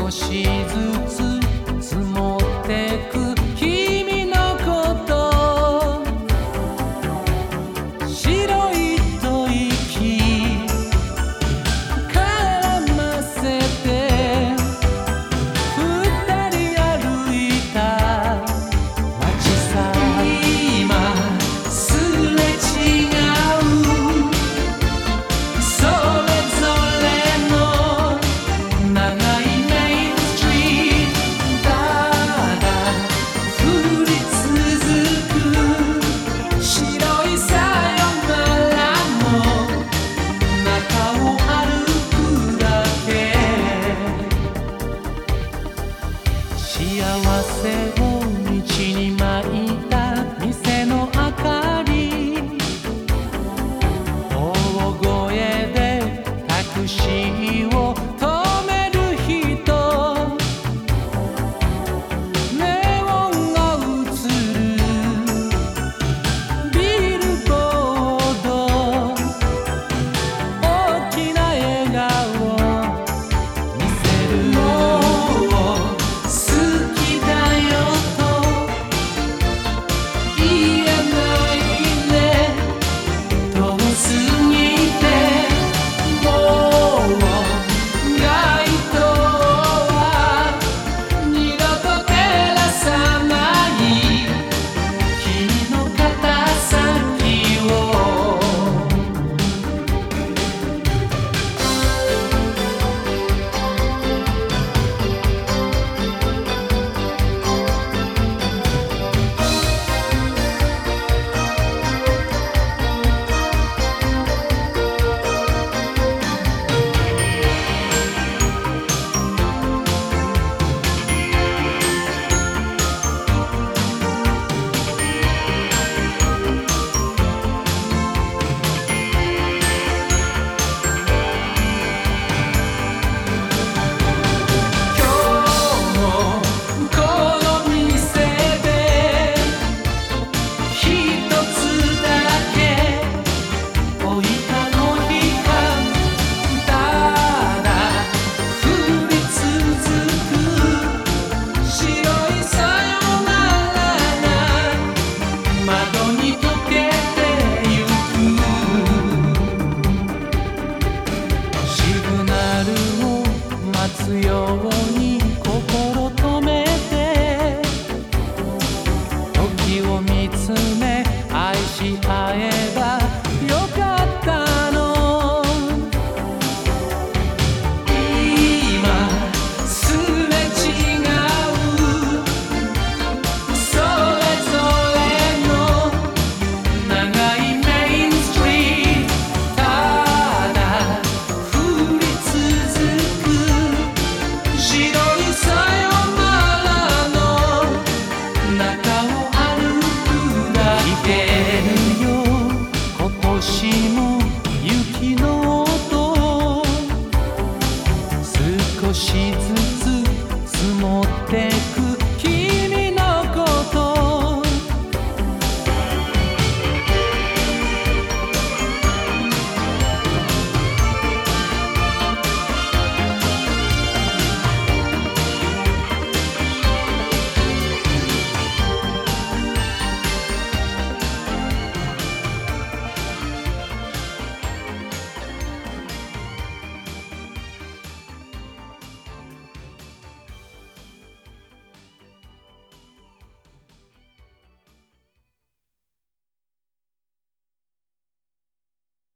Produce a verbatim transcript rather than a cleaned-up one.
少しずつ積もってく君のこと白い吐息絡ませて二人歩いた街さ今すれ違うそれぞれの長いメインストリートただ降り続く白いさよならの中を歩くだけ幸せを道に巻いた店の明かり大声でタクシーを止める人ネオンが映るビルボード大きな笑顔を見せるもう好きだよと言えないね遠すぎてもう街灯は二度と照らさない君の肩先を今日もこの店で一つだけ置いたの日かただ降り続く白いさよならが窓に溶けてゆくシグナルを待つように心止めて時を見つめ愛し合えばよかったの今すれ違うそれぞれの長いメインストリートただ降り続く白いさよならの中を歩くだけよ今年も雪の音少しずつ積もってく